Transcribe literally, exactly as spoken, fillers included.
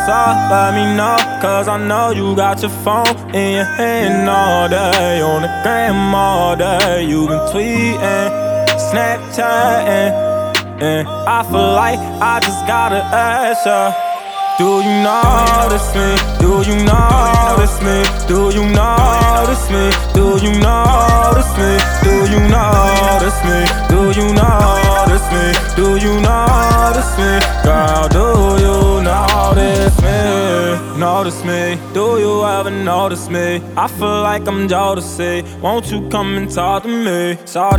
up, let me know, cause I know you got your phone in your hand all day. On the gram all day, you been tweeting, Snapchatting, and I feel like I just gotta ask ya, do you notice me? Do you notice me? Do you notice me? Do you notice me? Do you notice me? Do you notice me? Do you notice me? Girl, do you notice me? Notice me? Do you ever notice me? I feel like I'm Jodeci. Won't you come and talk to me? Sorry.